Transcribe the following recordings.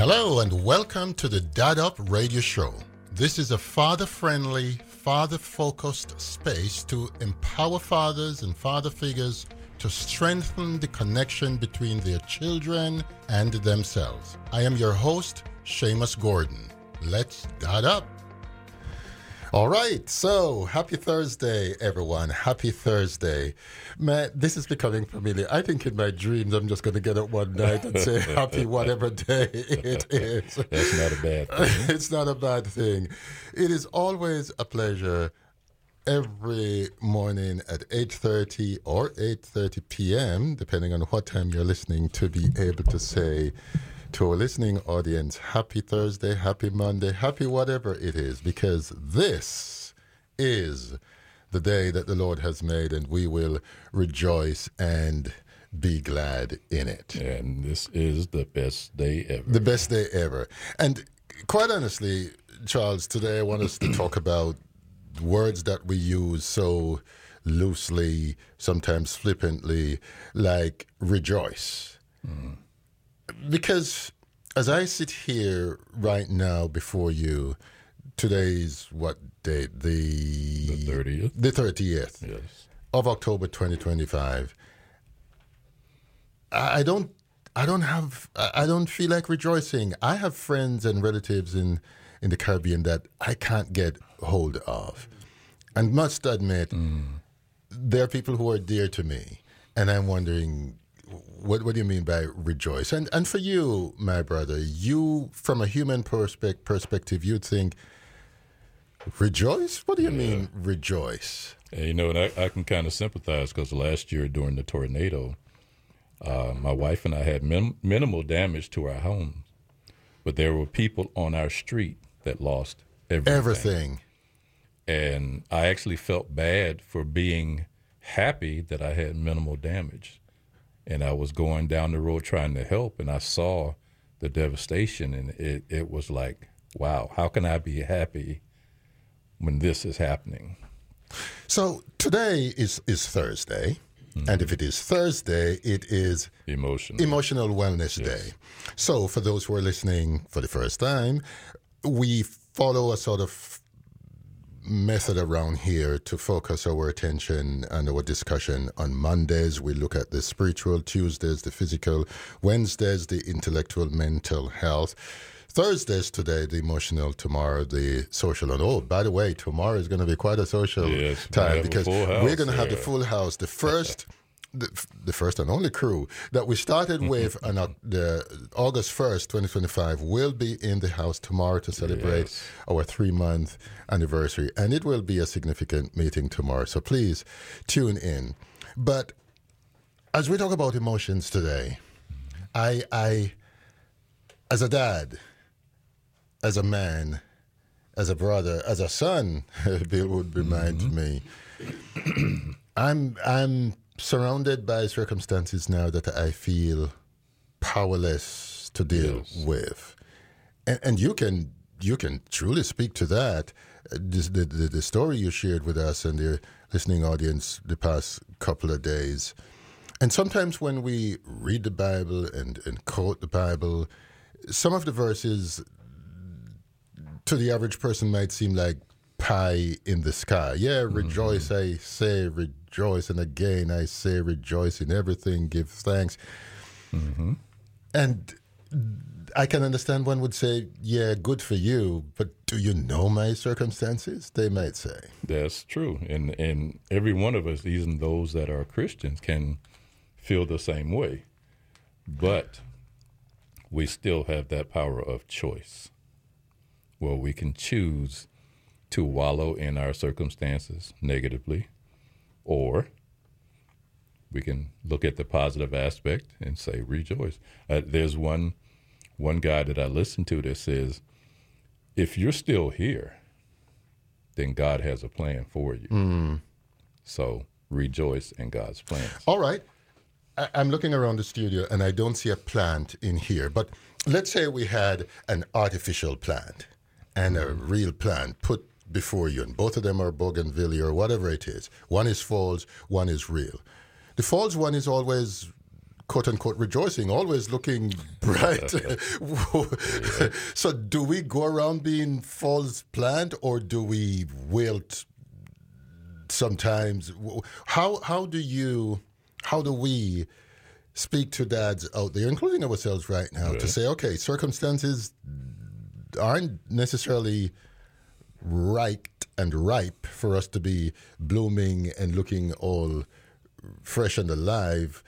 Hello and welcome to the Dad Up Radio Show. This is a father-friendly, father-focused space to empower fathers and father figures to strengthen the connection between their children and themselves. I am your host, Seamus Gordon. Let's Dad Up. All right, so happy Thursday, everyone. Happy Thursday. Man, this is becoming familiar. I think in my dreams I'm just going to get up one night and say happy whatever day it is. That's not a bad thing. It's not a bad thing. It is always a pleasure every morning at 8:30 or 8:30 p.m., depending on what time you're listening, to be able to say to our listening audience, happy Thursday, happy Monday, happy whatever it is, because this is the day that the Lord has made, and we will rejoice and be glad in it. And this is the best day ever. The best day ever. And quite honestly, Charles, today I want us to talk about words that we use so loosely, sometimes flippantly, like rejoice. Mm. Because as I sit here right now before you, today's what date? The 30th. The 30th Yes. of October 2025. I don't feel like rejoicing. I have friends and relatives in the Caribbean that I can't get hold of. And must admit, there are people who are dear to me. And I'm wondering, what do you mean by rejoice? And for you, my brother, you, from a human perspective, you'd think, rejoice? What do you mean, rejoice? And, you know, and I can kind of sympathize because last year during the tornado, my wife and I had minimal damage to our home. But there were people on our street that lost everything. And I actually felt bad for being happy that I had minimal damage. And I was going down the road trying to help, and I saw the devastation, and it was like, wow, how can I be happy when this is happening? So today is Thursday, and if it is Thursday, it is Emotional Wellness Day. So for those who are listening for the first time, we follow a sort of method around here to focus our attention and our discussion. On Mondays, we look at the spiritual, Tuesdays, the physical, Wednesdays, the intellectual, mental health, Thursdays, the emotional, tomorrow, the social. And oh, by the way, tomorrow is going to be quite a social time because we're going to have the full house. The first... The first and only crew that we started with on the August 1st, 2025 will be in the house tomorrow to celebrate our 3-month anniversary. And it will be a significant meeting tomorrow. So please tune in. But as we talk about emotions today, I as a dad, as a man, as a brother, as a son, Bill would remind me, I'm surrounded by circumstances now that I feel powerless to deal with. And you can truly speak to that. The story you shared with us and the listening audience the past couple of days. And sometimes when we read the Bible and quote the Bible, some of the verses to the average person might seem like pie in the sky. Yeah, rejoice, I say rejoice. And again, I say rejoice in everything, give thanks. And I can understand one would say, yeah, good for you, but do you know my circumstances? They might say. That's true. And every one of us, even those that are Christians, can feel the same way. But we still have that power of choice where we can choose to wallow in our circumstances negatively, or we can look at the positive aspect and say rejoice. There's one guy that I listen to that says, if you're still here, then God has a plan for you. So rejoice in God's plans. All right. I'm looking around the studio and I don't see a plant in here, but let's say we had an artificial plant and a real plant put before you, and both of them are bougainvillea or whatever it is. One is false, one is real. The false one is always quote unquote rejoicing, always looking bright. So do we go around being false plant, or do we wilt sometimes? How do we speak to dads out there, including ourselves right now, to say, okay, circumstances aren't necessarily right and ripe for us to be blooming and looking all fresh and alive,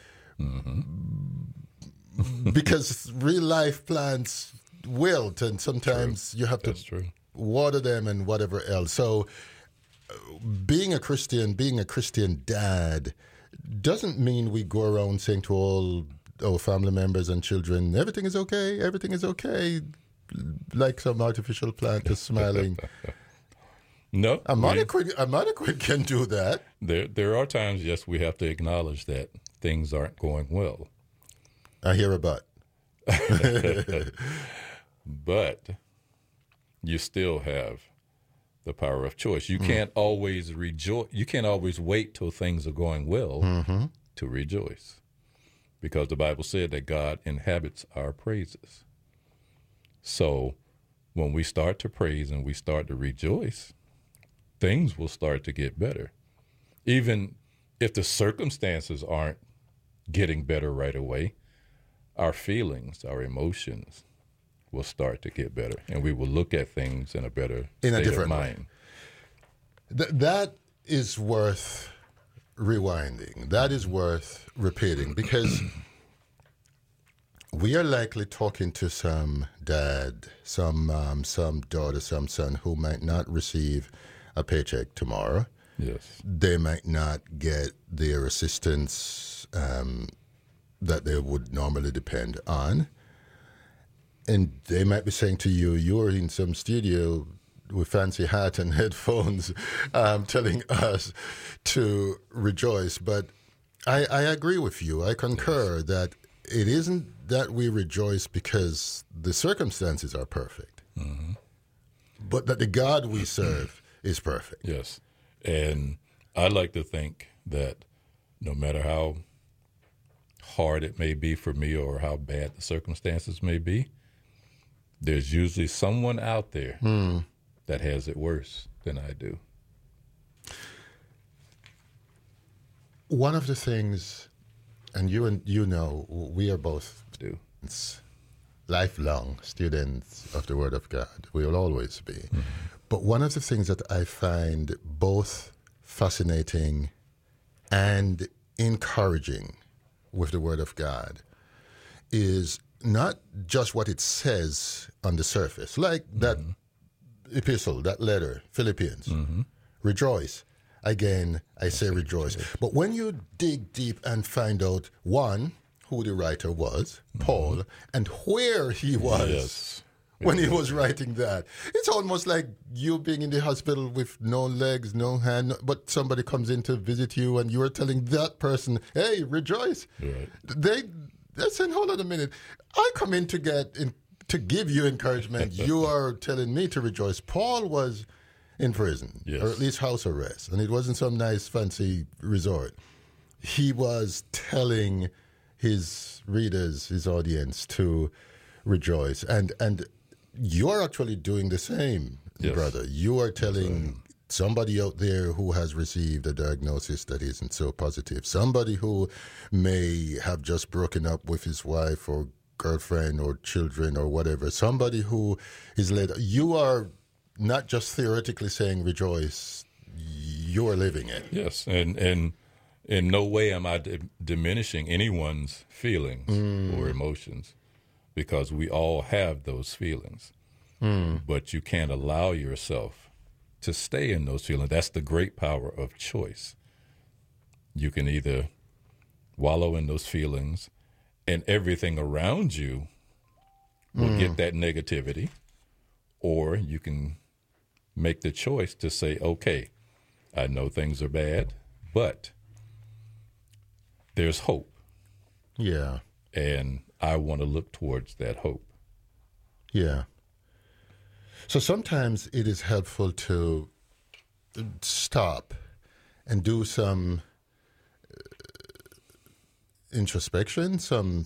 because real life plants wilt, and sometimes you have to water them and whatever else. So being a Christian dad doesn't mean we go around saying to all our family members and children, everything is okay, like some artificial plant is smiling. No. A mannequin can do that. There are times, yes, we have to acknowledge that things aren't going well. I hear a but. But you still have the power of choice. You can't always rejoice. You can't always wait till things are going well to rejoice, because the Bible said that God inhabits our praises. So when we start to praise and we start to rejoice, things will start to get better. Even if the circumstances aren't getting better right away, our feelings, our emotions will start to get better, and we will look at things in a different mind. That is worth rewinding. That is worth repeating, because we are likely talking to some dad, some mom, some daughter, some son who might not receive a paycheck tomorrow. Yes. They might not get their assistance that they would normally depend on. And they might be saying to you, you're in some studio with fancy hat and headphones telling us to rejoice. But I agree with you. I concur that it isn't that we rejoice because the circumstances are perfect, but that the God we serve is perfect. Yes. And I like to think that no matter how hard it may be for me or how bad the circumstances may be, there's usually someone out there that has it worse than I do. One of the things, and you know, we are both lifelong students of the Word of God. We will always be. But one of the things that I find both fascinating and encouraging with the Word of God is not just what it says on the surface, like that epistle, that letter, Philippians. Rejoice. Again, I say rejoice. But when you dig deep and find out, one, who the writer was, Paul, and where he was when he was writing that, it's almost like you being in the hospital with no legs, no hand, but somebody comes in to visit you and you are telling that person, hey, rejoice. Right. They're saying, hold on a minute. I come in to give you encouragement. You are telling me to rejoice. Paul was in prison, or at least house arrest, and it wasn't some nice fancy resort. He was telling his readers, his audience, to rejoice. And you're actually doing the same, brother. You are telling somebody out there who has received a diagnosis that isn't so positive, somebody who may have just broken up with his wife or girlfriend or children or whatever, somebody who is led. You are not just theoretically saying rejoice, you are living it. Yes, and in no way am I diminishing anyone's feelings or emotions, because we all have those feelings. But you can't allow yourself to stay in those feelings. That's the great power of choice. You can either wallow in those feelings and everything around you will get that negativity, or you can make the choice to say, okay, I know things are bad, but there's hope. Yeah. And I want to look towards that hope. Yeah. So sometimes it is helpful to stop and do some introspection, some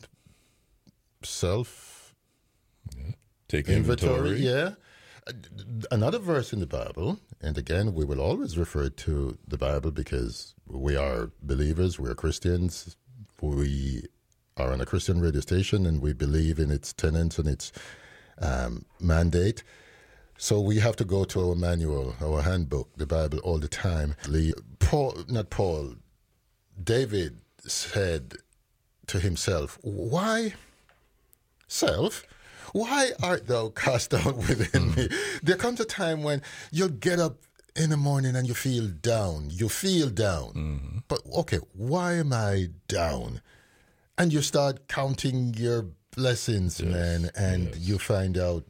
take inventory. Yeah. Another verse in the Bible, and again, we will always refer to the Bible because we are believers, we are Christians, we are on a Christian radio station, and we believe in its tenets and its mandate. So we have to go to our manual, our handbook, the Bible, all the time. David said to himself, "Why, self? Why art thou cast down within me?" There comes a time when you'll get up in the morning and you feel down. You feel down. Mm-hmm. But, okay, why am I down? And you start counting your blessings, yes, man, and yes, you find out,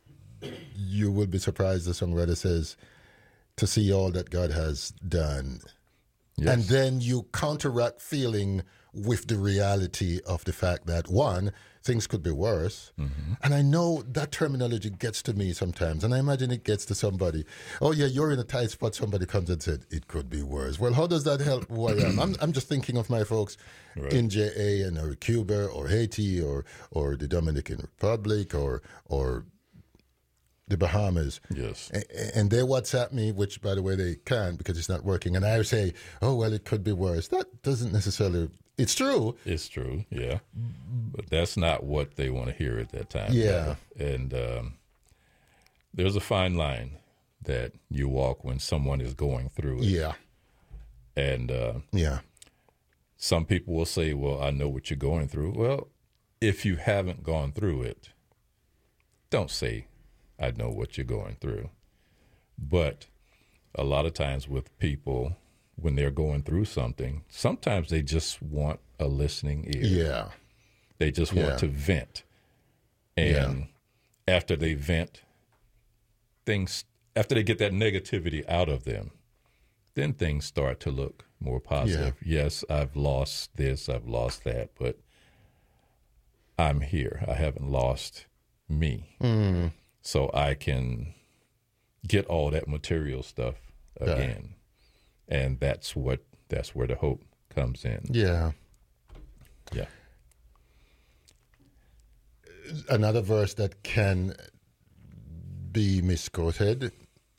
you will be surprised, the songwriter says, to see all that God has done. Yes. And then you counteract feeling with the reality of the fact that, one, things could be worse. Mm-hmm. And I know that terminology gets to me sometimes, and I imagine it gets to somebody. Oh, yeah, you're in a tight spot. Somebody comes and said, it could be worse. Well, how does that help who I am? I'm just thinking of my folks right in JA and or Cuba or Haiti or the Dominican Republic or the Bahamas. Yes. And they WhatsApp me, which, by the way, they can't because it's not working. And I say, oh, well, it could be worse. That doesn't necessarily... It's true. It's true, yeah. But that's not what they want to hear at that time. Yeah. And there's a fine line that you walk when someone is going through it. Yeah. And yeah, some people will say, well, I know what you're going through. Well, if you haven't gone through it, don't say, I know what you're going through. But a lot of times with people, when they're going through something, sometimes they just want a listening ear. Yeah. They just want to vent. And after they vent, after they get that negativity out of them, then things start to look more positive. Yeah. Yes, I've lost this, I've lost that, but I'm here. I haven't lost me. Mm. So I can get all that material stuff again. And that's where the hope comes in. Yeah. Yeah. Another verse that can be misquoted: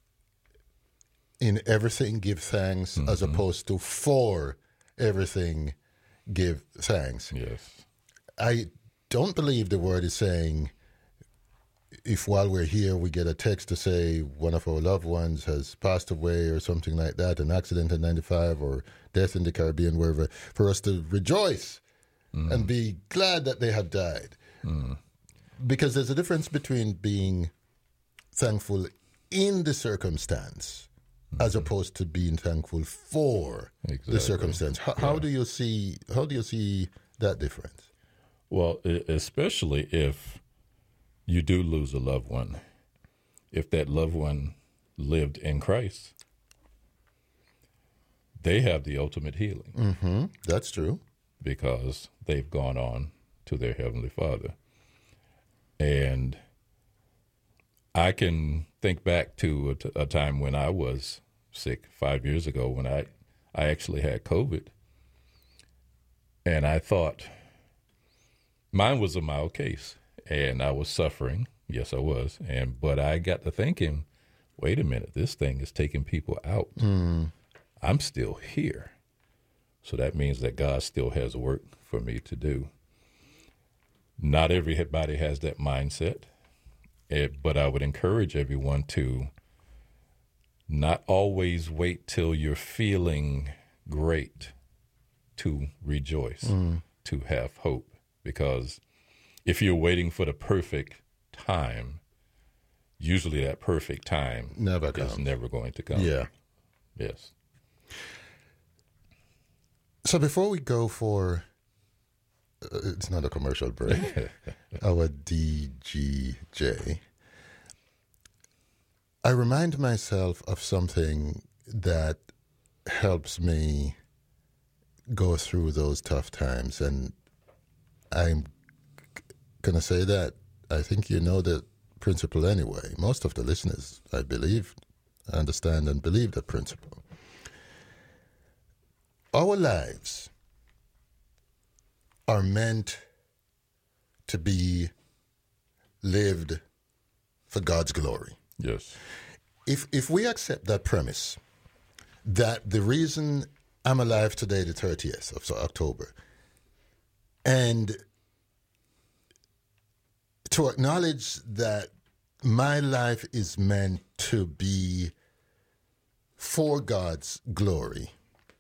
in everything give thanks, mm-hmm, as opposed to for everything give thanks. Yes. I don't believe the word is saying, if while we're here we get a text to say one of our loved ones has passed away or something like that, an accident in 95 or death in the Caribbean, wherever, for us to rejoice and be glad that they have died. Because there's a difference between being thankful in the circumstance as opposed to being thankful for the circumstance. How do you see that difference? Well, especially if you do lose a loved one, if that loved one lived in Christ, they have the ultimate healing. Mm-hmm. That's true. Because they've gone on to their Heavenly Father. And I can think back to a time when I was sick 5 years ago, when I actually had COVID. And I thought mine was a mild case. And I was suffering. Yes, I was. But I got to thinking, wait a minute, this thing is taking people out. I'm still here. So that means that God still has work for me to do. Not everybody has that mindset. But I would encourage everyone to not always wait till you're feeling great to rejoice, to have hope. Because if you're waiting for the perfect time, usually that perfect time is never going to come. Yeah. Yes. So before we go for, it's not a commercial break, our DGJ, I remind myself of something that helps me go through those tough times. And I'm going to say that I think you know the principle anyway. Most of the listeners, I believe, understand and believe the principle. Our lives are meant to be lived for God's glory. Yes. If we accept that premise, that the reason I'm alive today, the 30th of October, and to acknowledge that my life is meant to be for God's glory,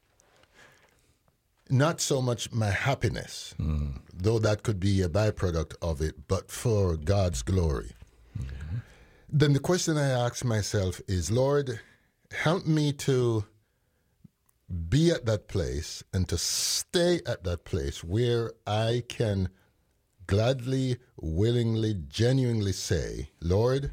not so much my happiness, though that could be a byproduct of it, but for God's glory. Mm-hmm. Then the question I ask myself is, Lord, help me to be at that place and to stay at that place where I can gladly, willingly, genuinely say, Lord,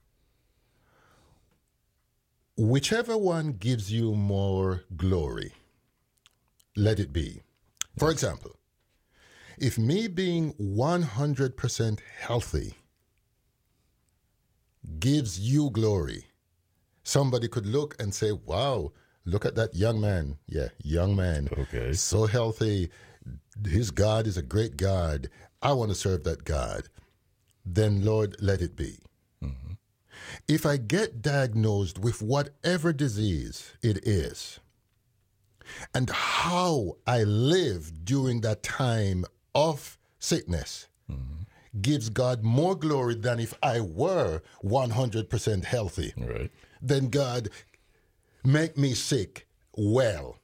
whichever one gives you more glory, let it be. For example, if me being 100% healthy gives you glory, somebody could look and say, wow, look at that young man. Yeah, young man. Okay. So healthy. His God is a great God. I want to serve that God. Then, Lord, let it be. Mm-hmm. If I get diagnosed with whatever disease it is, and how I live during that time of sickness gives God more glory than if I were 100% healthy. Right. Then God, make me sick well.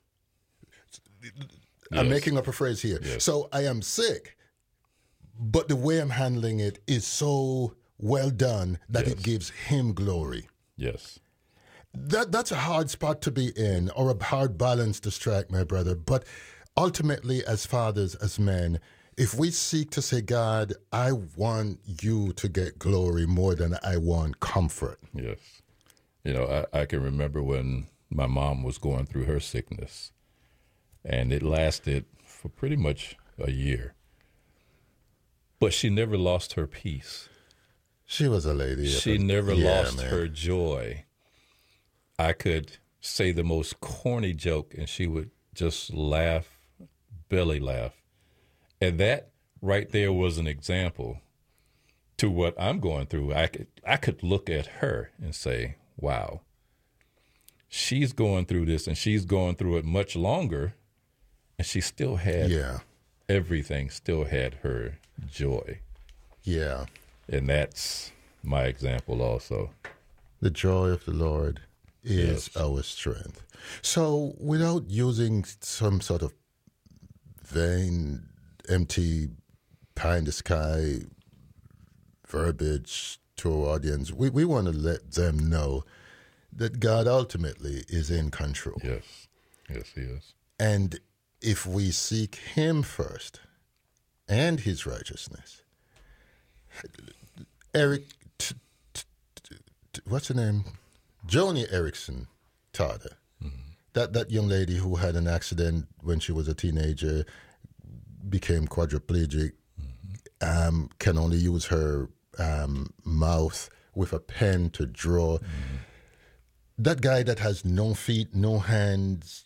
I'm making up a phrase here. Yes. So I am sick, but the way I'm handling it is so well done that it gives him glory. Yes. That's a hard spot to be in, or a hard balance to strike, my brother. But ultimately, as fathers, as men, if we seek to say, God, I want you to get glory more than I want comfort. Yes. You know, I can remember when my mom was going through her sickness, and it lasted for pretty much a year. But she never lost her peace. She was a lady. She never lost her joy. I could say the most corny joke, and she would just laugh, belly laugh. And that right there was an example to what I'm going through. I could look at her and say, wow, she's going through this, and she's going through it much longer, and she still had everything, still had her joy. Yeah. And that's my example also. The joy of the Lord is our strength. So without using some sort of vain, empty, pie in the sky verbiage to our audience, we want to let them know that God ultimately is in control. Yes. Yes, he is. And if we seek him first and his righteousness, Eric, what's her name? Joni Eareckson Tada. Mm-hmm. That young lady who had an accident when she was a teenager, became quadriplegic, can only use her mouth with a pen to draw. Mm-hmm. That guy that has no feet, no hands,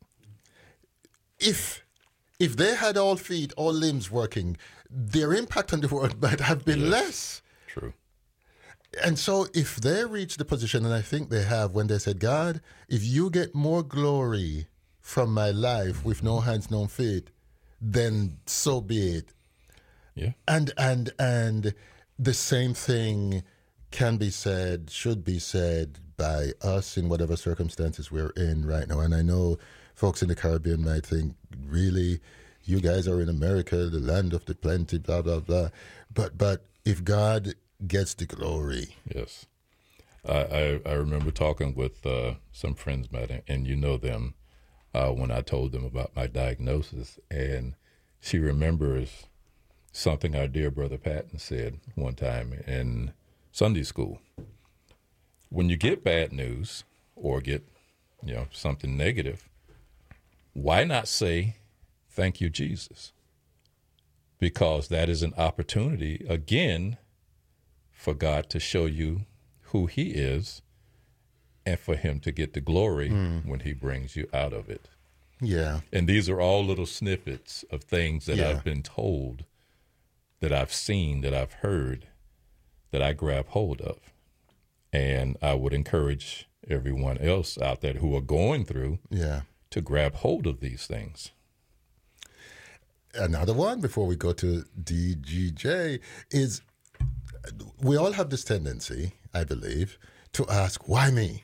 if they had all feet, all limbs working, their impact on the world might have been less. True. And so if they reach the position, and I think they have, when they said, God, if you get more glory from my life with no hands, no feet, then so be it. Yeah. And the same thing can be said, should be said by us in whatever circumstances we're in right now. And I know folks in the Caribbean might think, really, you guys are in America, the land of the plenty, blah, blah, blah. But if God gets the glory. Yes. I remember talking with some friends, Matt, and you know them, when I told them about my diagnosis. And she remembers something our dear brother Patton said one time in Sunday school. When you get bad news or get, something negative, why not say, thank you, Jesus? Because that is an opportunity, again, for God to show you who he is and for him to get the glory when he brings you out of it. Yeah. And these are all little snippets of things that I've been told, that I've seen, that I've heard, that I grab hold of. And I would encourage everyone else out there who are going through to grab hold of these things. Another one before we go to DGJ is we all have this tendency, I believe, to ask, why me?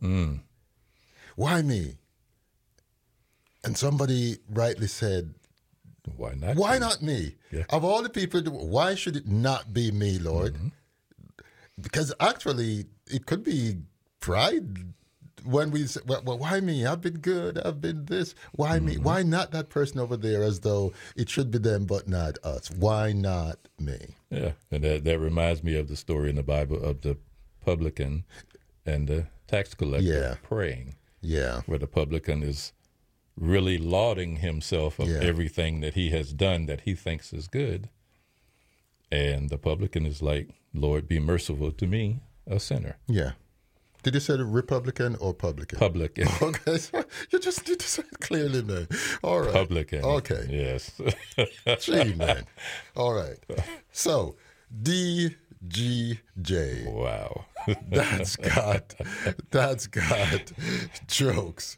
Why me? And somebody rightly said, why not? Why not me? Yeah. Of all the people, why should it not be me, Lord? Because actually, it could be pride when we say, well, why me? I've been good. I've been this. Why me? Why not that person over there, as though it should be them but not us? Why not me? Yeah, and that reminds me of the story in the Bible of the publican and the tax collector praying. Yeah. Where the publican is really lauding himself of everything that he has done that he thinks is good. And the publican is like, Lord, be merciful to me, a sinner. Yeah. Did you say the Republican or publican? Publican. Okay, so you just need to say it clearly, man. All right. Publican. Okay. Yes. Gee, man. All right. So, DGJ. Wow. That's got jokes.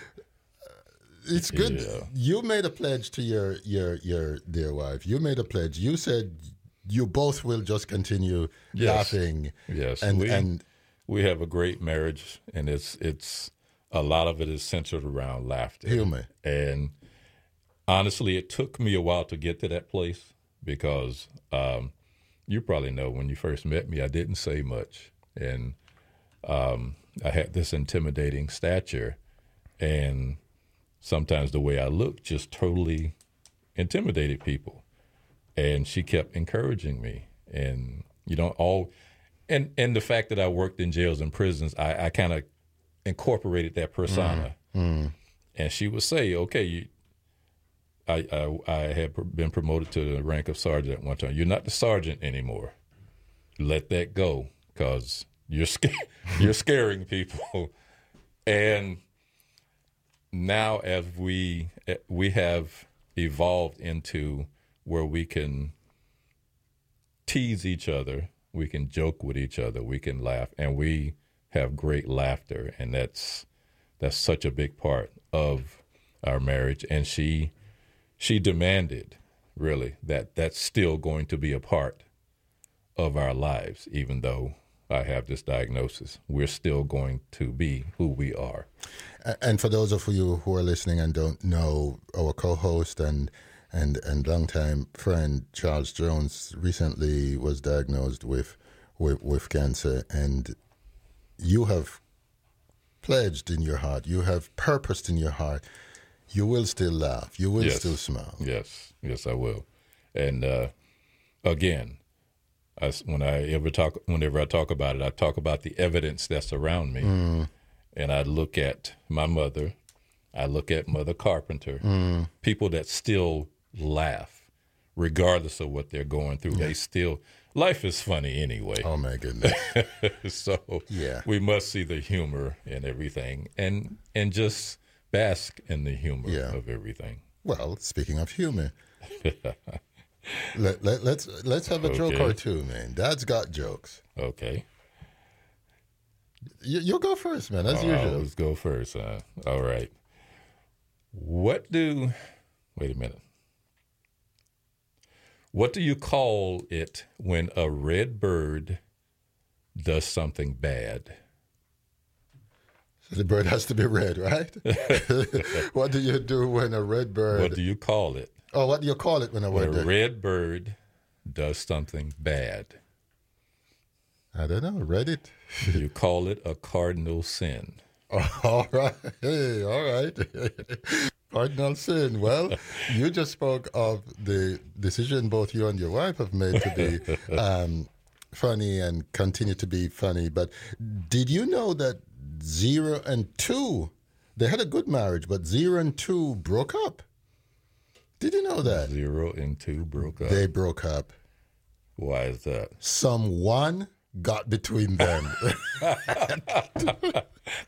It's good. Yeah. You made a pledge to your dear wife. You made a pledge. You said you both will just continue laughing. Yes. And we have a great marriage, and it's a lot of it is centered around laughter. Humor. And honestly, it took me a while to get to that place because you probably know when you first met me, I didn't say much. And I had this intimidating stature, and sometimes the way I looked just totally intimidated people. And she kept encouraging me. And and the fact that I worked in jails and prisons, I kind of incorporated that persona. And she would say, okay, I had been promoted to the rank of sergeant at one time. You're not the sergeant anymore. Let that go, because you're scaring people. And now as we have evolved into where we can tease each other, we can joke with each other, we can laugh, and we have great laughter, and that's such a big part of our marriage. And she demanded, really, that that's still going to be a part of our lives, even though I have this diagnosis. We're still going to be who we are. And for those of you who are listening and don't know, our co-host and longtime friend Charles Jones recently was diagnosed with cancer, and you have pledged in your heart, you have purposed in your heart, you will still laugh, you will still smile. Yes, I will. And again, whenever I talk about it, I talk about the evidence that's around me, and I look at my mother, I look at Mother Carpenter, people that still laugh, regardless of what they're going through. They still, life is funny anyway. Oh my goodness! So we must see the humor in everything, and just bask in the humor of everything. Well, speaking of humor, let's have a joke or two, man. Dad's got jokes. Okay. You'll go first, man, as usual. Let's go first. All right. Wait a minute. What do you call it when a red bird does something bad? So the bird has to be red, right? What do you do when a red bird... What do you call it? Oh, what do you call it when a red bird does something bad? I don't know. Reddit? You call it a cardinal sin. All right. Hey, all right. Cardinal sin. Well, you just spoke of the decision both you and your wife have made to be funny and continue to be funny. But did you know that 0 and 2, they had a good marriage, but 0 and 2 broke up? Did you know that? 0 and 2 broke up. They broke up. Why is that? Someone got between them.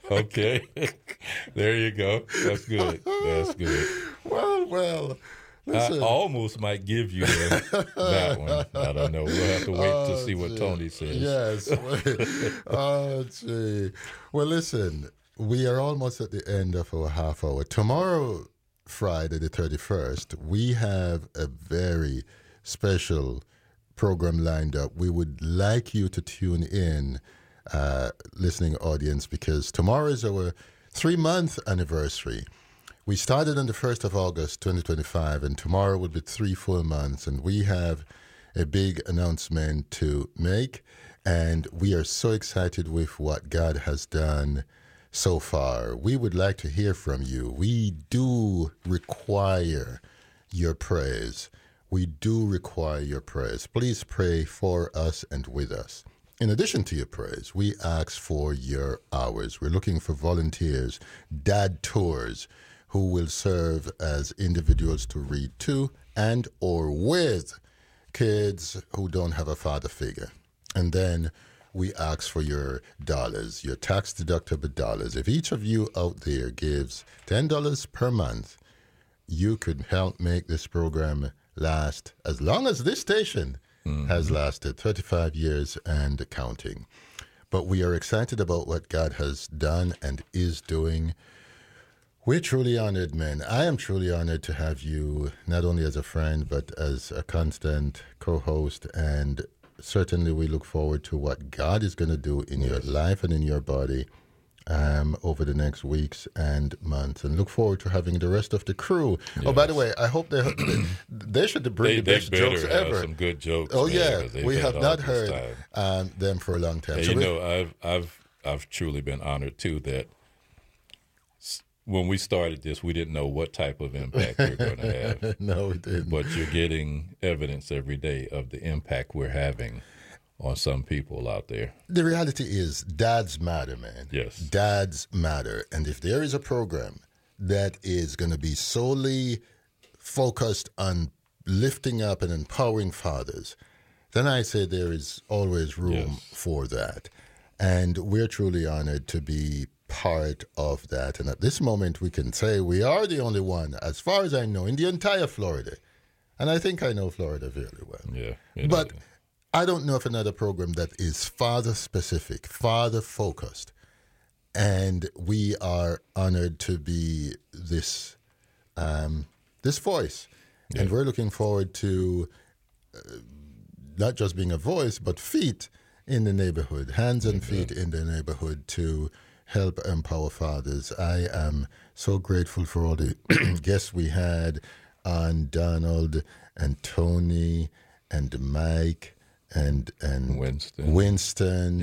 Okay. There you go. That's good. That's good. Well. Listen. I almost might give you that one. I don't know. We'll have to wait to see what Tony says. Yes. Oh, gee. Well, listen, we are almost at the end of our half hour. Tomorrow, Friday the 31st, we have a very special program lined up. We would like you to tune in, listening audience, because tomorrow is our 3-month anniversary. We started on the 1st of August, 2025, and tomorrow will be 3 full months, and we have a big announcement to make, and we are so excited with what God has done so far. We would like to hear from you. We do require your prayers. We do require your prayers. Please pray for us and with us. In addition to your prayers, we ask for your hours. We're looking for volunteers, dad tours, who will serve as individuals to read to and or with kids who don't have a father figure. And then we ask for your dollars, your tax-deductible dollars. If each of you out there gives $10 per month, you could help make this program last as long as this station has lasted, 35 years and counting. But we are excited about what God has done and is doing. We're truly honored, man. I am truly honored to have you not only as a friend, but as a constant co-host. And certainly we look forward to what God is going to do in your life and in your body over the next weeks and months. And look forward to having the rest of the crew. Yes. Oh, by the way, I hope they should bring the best jokes ever. Some good jokes. Oh, man, yeah. We have not heard them for a long time. And I've truly been honored, too, that when we started this, we didn't know what type of impact we were going to have. No, we didn't. But you're getting evidence every day of the impact we're having on some people out there. The reality is, dads matter, man. Yes. Dads matter. And if there is a program that is going to be solely focused on lifting up and empowering fathers, then I say there is always room for that. And we're truly honored to be part of that. And at this moment, we can say we are the only one, as far as I know, in the entire Florida. And I think I know Florida fairly well. Yeah. But I don't know of another program that is father-specific, father-focused. And we are honored to be this voice. Yeah. And we're looking forward to not just being a voice, but feet in the neighborhood, hands and feet in the neighborhood to help empower fathers. I am so grateful for all the guests we had on, Donald and Tony and Mike and Winston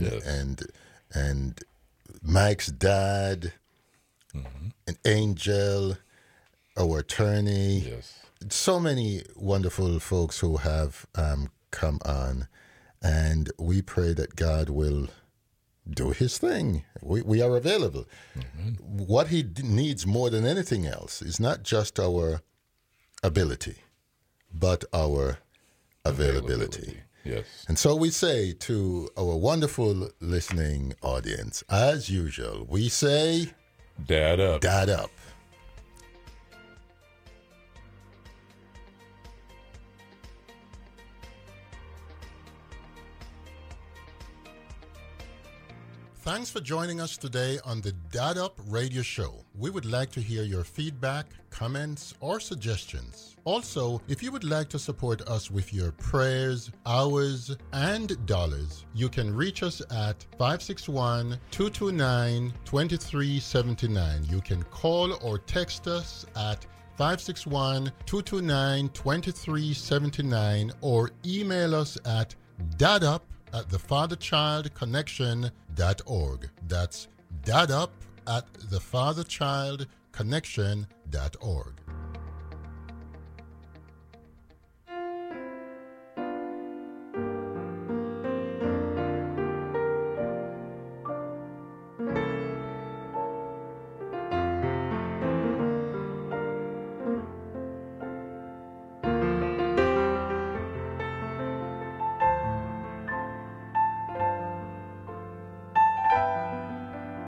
and Mike's dad and Angel, our attorney. Yes. So many wonderful folks who have come on, and we pray that God will do his thing. We are available. What he needs more than anything else is not just our ability, but our availability. Yes. And so we say to our wonderful listening audience, as usual, we say, Dad up. Dad up. Thanks for joining us today on the Dad Up Radio Show. We would like to hear your feedback, comments, or suggestions. Also, if you would like to support us with your prayers, hours, and dollars, you can reach us at 561-229-2379. You can call or text us at 561-229-2379 or email us at dadup@thefatherchildconnection.org. That's dadup@thefatherchildconnection.org.